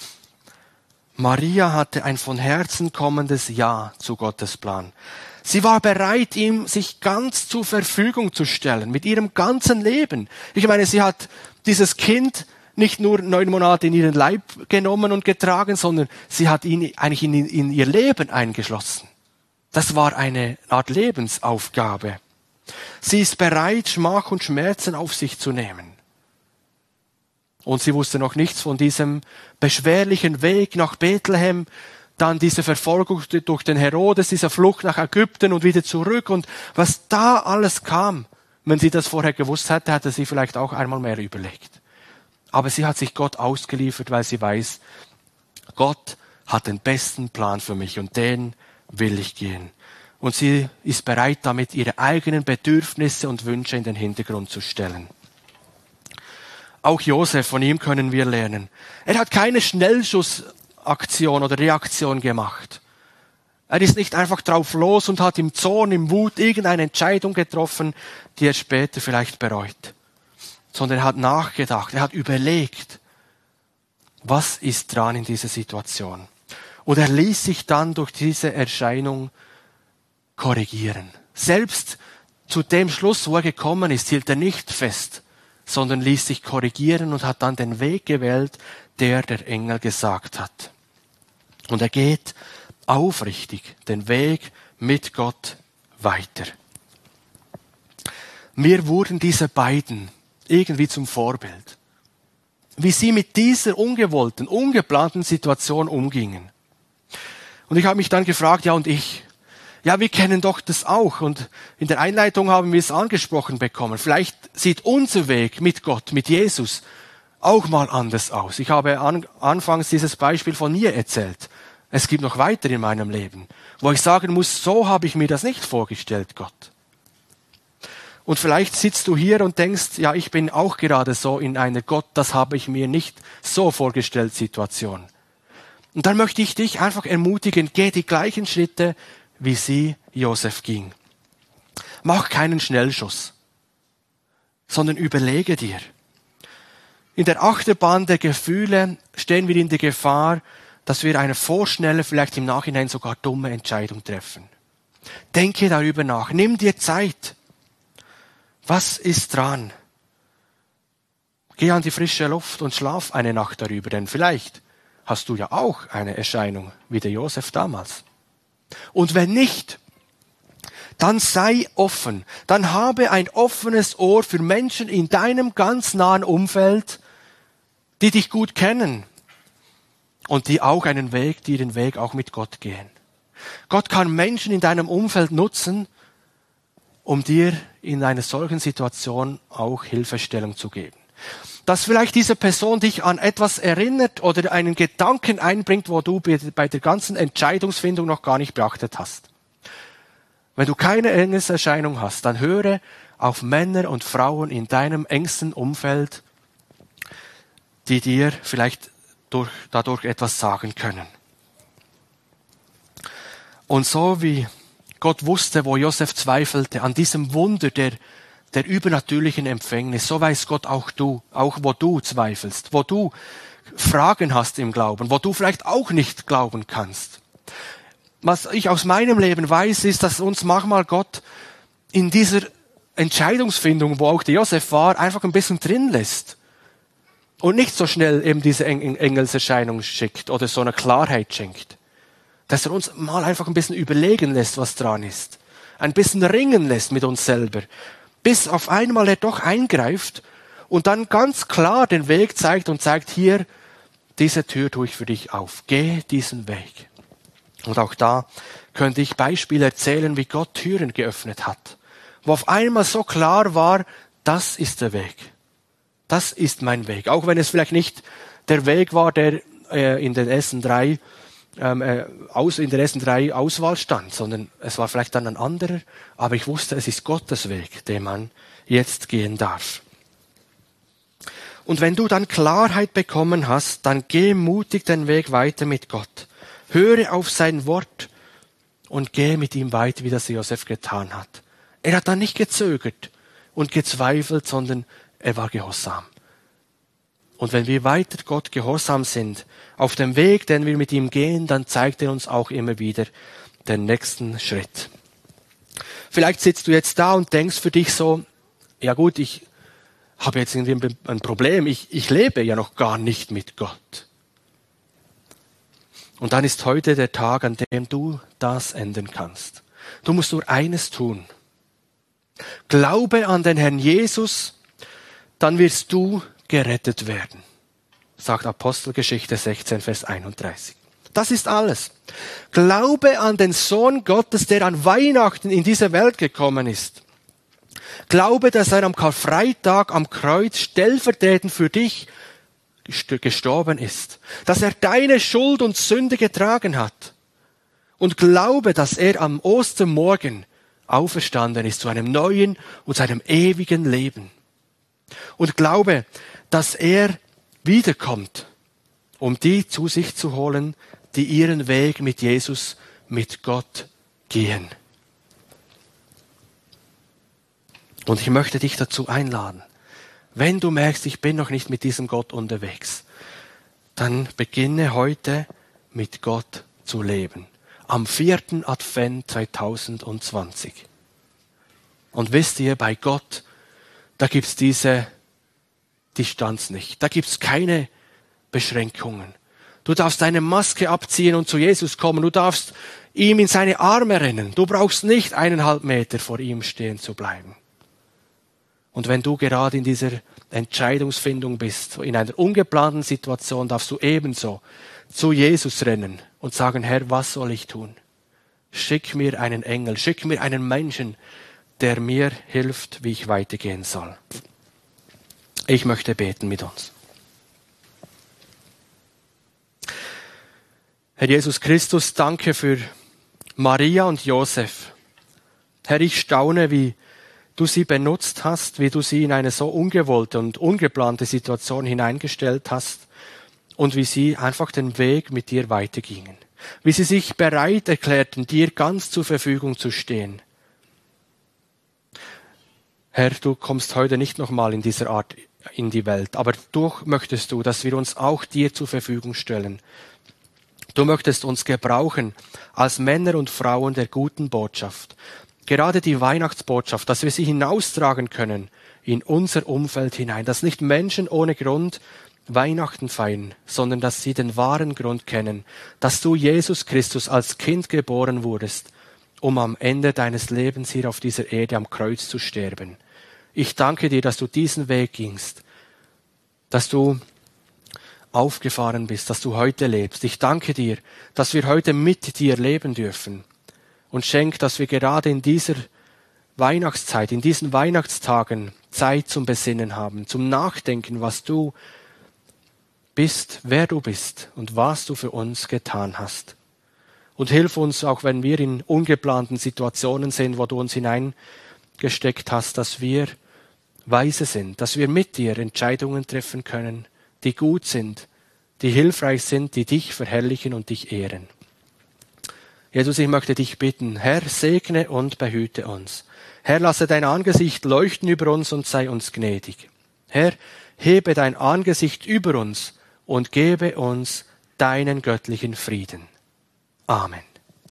Maria hatte ein von Herzen kommendes Ja zu Gottes Plan. Sie war bereit, ihm sich ganz zur Verfügung zu stellen, mit ihrem ganzen Leben. Ich meine, sie hat dieses Kind nicht nur neun Monate in ihren Leib genommen und getragen, sondern sie hat ihn eigentlich in, in ihr Leben eingeschlossen. Das war eine Art Lebensaufgabe. Sie ist bereit, Schmach und Schmerzen auf sich zu nehmen. Und sie wusste noch nichts von diesem beschwerlichen Weg nach Bethlehem, dann diese Verfolgung durch den Herodes, diese Flucht nach Ägypten und wieder zurück und was da alles kam. Wenn sie das vorher gewusst hätte, hätte sie vielleicht auch einmal mehr überlegt. Aber sie hat sich Gott ausgeliefert, weil sie weiß, Gott hat den besten Plan für mich und den will ich gehen. Und sie ist bereit, damit ihre eigenen Bedürfnisse und Wünsche in den Hintergrund zu stellen. Auch Josef, von ihm können wir lernen. Er hat keine Schnellschussaktion oder Reaktion gemacht. Er ist nicht einfach drauf los und hat im Zorn, im Wut irgendeine Entscheidung getroffen, die er später vielleicht bereut. Sondern er hat nachgedacht, er hat überlegt, was ist dran in dieser Situation. Und er ließ sich dann durch diese Erscheinung korrigieren. Selbst zu dem Schluss, wo er gekommen ist, hielt er nicht fest, sondern ließ sich korrigieren und hat dann den Weg gewählt, der der Engel gesagt hat. Und er geht aufrichtig den Weg mit Gott weiter. Mir wurden diese beiden irgendwie zum Vorbild, wie sie mit dieser ungewollten, ungeplanten Situation umgingen. Und ich habe mich dann gefragt, ja und ich? Ja, wir kennen doch das auch und in der Einleitung haben wir es angesprochen bekommen. Vielleicht sieht unser Weg mit Gott, mit Jesus auch mal anders aus. Ich habe an, anfangs dieses Beispiel von mir erzählt. Es gibt noch weiter in meinem Leben, wo ich sagen muss, so habe ich mir das nicht vorgestellt, Gott. Und vielleicht sitzt du hier und denkst, ja, ich bin auch gerade so in einer Gott, das habe ich mir nicht so vorgestellt Situation. Und dann möchte ich dich einfach ermutigen, geh die gleichen Schritte, wie sie Josef ging. Mach keinen Schnellschuss, sondern überlege dir. In der Achterbahn der Gefühle stehen wir in der Gefahr, dass wir eine vorschnelle, vielleicht im Nachhinein sogar dumme Entscheidung treffen. Denke darüber nach, nimm dir Zeit. Was ist dran? Geh an die frische Luft und schlaf eine Nacht darüber, denn vielleicht hast du ja auch eine Erscheinung wie der Josef damals. Und wenn nicht, dann sei offen. Dann habe ein offenes Ohr für Menschen in deinem ganz nahen Umfeld, die dich gut kennen und die auch einen Weg, die den Weg auch mit Gott gehen. Gott kann Menschen in deinem Umfeld nutzen, um dir in einer solchen Situation auch Hilfestellung zu geben. Dass vielleicht diese Person dich an etwas erinnert oder einen Gedanken einbringt, wo du bei der ganzen Entscheidungsfindung noch gar nicht beachtet hast. Wenn du keine Engelserscheinung hast, dann höre auf Männer und Frauen in deinem engsten Umfeld, die dir vielleicht durch, dadurch etwas sagen können. Und so wie Gott wusste, wo Josef zweifelte, an diesem Wunder der, der übernatürlichen Empfängnis, so weiß Gott auch du, auch wo du zweifelst, wo du Fragen hast im Glauben, wo du vielleicht auch nicht glauben kannst. Was ich aus meinem Leben weiß, ist, dass uns manchmal Gott in dieser Entscheidungsfindung, wo auch der Josef war, einfach ein bisschen drin lässt. Und nicht so schnell eben diese Engelserscheinung schickt oder so eine Klarheit schenkt. Dass er uns mal einfach ein bisschen überlegen lässt, was dran ist. Ein bisschen ringen lässt mit uns selber. Bis auf einmal er doch eingreift und dann ganz klar den Weg zeigt und zeigt, hier, diese Tür tue ich für dich auf. Geh diesen Weg. Und auch da könnte ich Beispiele erzählen, wie Gott Türen geöffnet hat. Wo auf einmal so klar war, das ist der Weg. Das ist mein Weg. Auch wenn es vielleicht nicht der Weg war, der äh, in den ersten drei Ähm, äh, aus, in der ersten drei Auswahl stand, sondern es war vielleicht dann ein anderer, aber ich wusste, es ist Gottes Weg, den man jetzt gehen darf. Und wenn du dann Klarheit bekommen hast, dann geh mutig den Weg weiter mit Gott. Höre auf sein Wort und geh mit ihm weiter, wie das Josef getan hat. Er hat dann nicht gezögert und gezweifelt, sondern er war gehorsam. Und wenn wir weiter Gott gehorsam sind, auf dem Weg, den wir mit ihm gehen, dann zeigt er uns auch immer wieder den nächsten Schritt. Vielleicht sitzt du jetzt da und denkst für dich so, ja gut, ich habe jetzt irgendwie ein Problem, ich, ich lebe ja noch gar nicht mit Gott. Und dann ist heute der Tag, an dem du das ändern kannst. Du musst nur eines tun. Glaube an den Herrn Jesus, dann wirst du gerettet werden, sagt Apostelgeschichte sechzehn, Vers einunddreißig. Das ist alles. Glaube an den Sohn Gottes, der an Weihnachten in diese Welt gekommen ist. Glaube, dass er am Karfreitag am Kreuz stellvertretend für dich gestorben ist. Dass er deine Schuld und Sünde getragen hat. Und glaube, dass er am Ostermorgen auferstanden ist zu einem neuen und zu einem ewigen Leben. Und glaube, dass er wiederkommt, um die zu sich zu holen, die ihren Weg mit Jesus, mit Gott gehen. Und ich möchte dich dazu einladen, wenn du merkst, ich bin noch nicht mit diesem Gott unterwegs, dann beginne heute mit Gott zu leben. Am vierten Advent zweitausendzwanzig. Und wisst ihr, bei Gott, da gibt's diese Distanz nicht. Da gibt's keine Beschränkungen. Du darfst deine Maske abziehen und zu Jesus kommen. Du darfst ihm in seine Arme rennen. Du brauchst nicht eineinhalb Meter vor ihm stehen zu bleiben. Und wenn du gerade in dieser Entscheidungsfindung bist, in einer ungeplanten Situation, darfst du ebenso zu Jesus rennen und sagen, Herr, was soll ich tun? Schick mir einen Engel, schick mir einen Menschen, der mir hilft, wie ich weitergehen soll. Ich möchte beten mit uns. Herr Jesus Christus, danke für Maria und Josef. Herr, ich staune, wie du sie benutzt hast, wie du sie in eine so ungewollte und ungeplante Situation hineingestellt hast und wie sie einfach den Weg mit dir weitergingen. Wie sie sich bereit erklärten, dir ganz zur Verfügung zu stehen. Herr, du kommst heute nicht nochmal in dieser Art in die Welt, aber doch möchtest du, dass wir uns auch dir zur Verfügung stellen. Du möchtest uns gebrauchen als Männer und Frauen der guten Botschaft. Gerade die Weihnachtsbotschaft, dass wir sie hinaustragen können in unser Umfeld hinein, dass nicht Menschen ohne Grund Weihnachten feiern, sondern dass sie den wahren Grund kennen, dass du, Jesus Christus, als Kind geboren wurdest, um am Ende deines Lebens hier auf dieser Erde am Kreuz zu sterben. Ich danke dir, dass du diesen Weg gingst, dass du aufgefahren bist, dass du heute lebst. Ich danke dir, dass wir heute mit dir leben dürfen. Und schenk, dass wir gerade in dieser Weihnachtszeit, in diesen Weihnachtstagen Zeit zum Besinnen haben, zum Nachdenken, was du bist, wer du bist und was du für uns getan hast. Und hilf uns, auch wenn wir in ungeplanten Situationen sind, wo du uns hineingesteckt hast, dass wir weise sind, dass wir mit dir Entscheidungen treffen können, die gut sind, die hilfreich sind, die dich verherrlichen und dich ehren. Jesus, ich möchte dich bitten, Herr, segne und behüte uns. Herr, lasse dein Angesicht leuchten über uns und sei uns gnädig. Herr, hebe dein Angesicht über uns und gebe uns deinen göttlichen Frieden. Amen.